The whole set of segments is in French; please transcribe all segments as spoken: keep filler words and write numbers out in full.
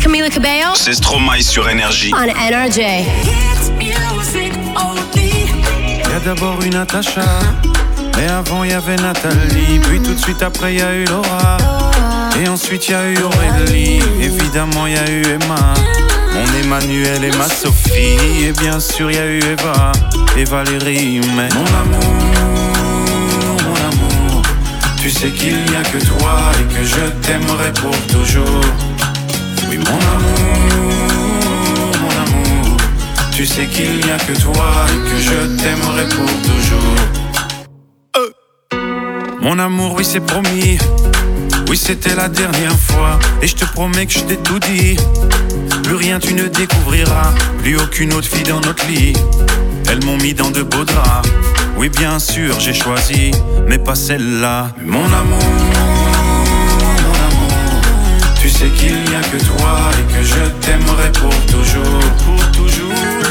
Camila Cabello. C'est Stromae sur Énergie. On N R J. Y'a d'abord eu Natacha, et avant y avait Nathalie, puis tout de suite après y a eu Laura, et ensuite y a eu Aurélie, évidemment y a eu Emma, mon Emmanuel et ma Sophie, et bien sûr y a eu Eva et Valérie, mais mon amour, mon amour, tu sais qu'il n'y a que toi et que je t'aimerai pour toujours. Oui mon amour, mon amour, tu sais qu'il n'y a que toi et que je t'aimerai pour toujours. euh. Mon amour, oui c'est promis, oui c'était la dernière fois, et je te promets que je t'ai tout dit. Plus rien tu ne découvriras, plus aucune autre fille dans notre lit. Elles m'ont mis dans de beaux draps, oui bien sûr j'ai choisi, mais pas celle-là. Mon amour, mon amour, tu sais qu'il n'y a que toi et que je t'aimerai pour toujours, pour toujours.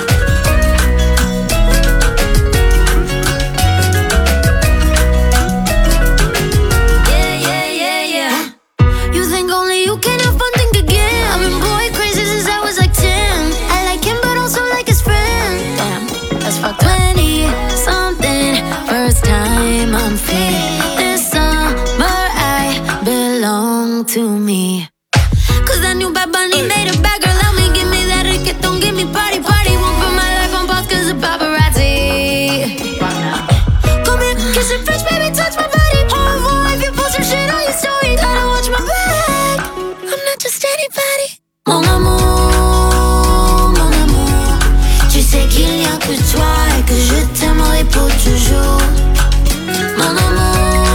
To me, cause that new Bad Bunny made a bad girl love me. Give me that reggaeton, give me party, party. Won't put my life on pause cause of paparazzi. Come here, kiss it French, baby, touch my body. Au revoir, if you post some shit on your story, gotta watch my back. I'm not just anybody. Mon amour, mon amour, tu sais qu'il n'y a que toi et que je t'aimerai pour toujours. Mon amour,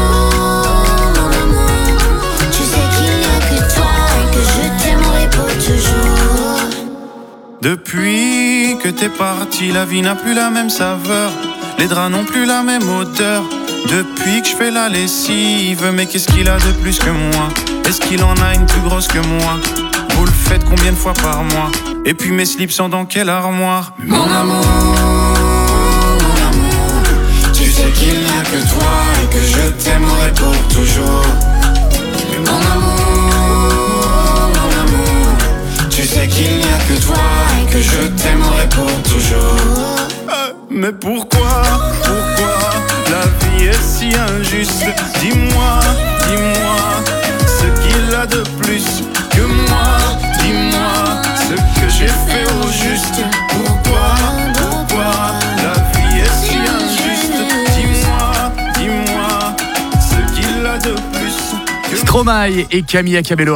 depuis que t'es parti, la vie n'a plus la même saveur, les draps n'ont plus la même odeur. Depuis que je fais la lessive, mais qu'est-ce qu'il a de plus que moi? Est-ce qu'il en a une plus grosse que moi? Vous le faites combien de fois par mois? Et puis mes slips sont dans quelle armoire? Mon amour, mon amour, tu sais qu'il n'y a que toi et que je t'aimerai pour toujours. Mais mon amour, mon amour, tu sais qu'il n'y a que toi et que je t'aimerai pour toujours. euh, Mais pourquoi, pourquoi la vie est si injuste? Dis-moi, dis-moi ce qu'il a de plus que moi. Dis-moi ce que j'ai fait au juste. Pourquoi, pourquoi la vie est si injuste? Dis-moi, dis-moi ce qu'il a de plus que Stromae et Camila Cabello.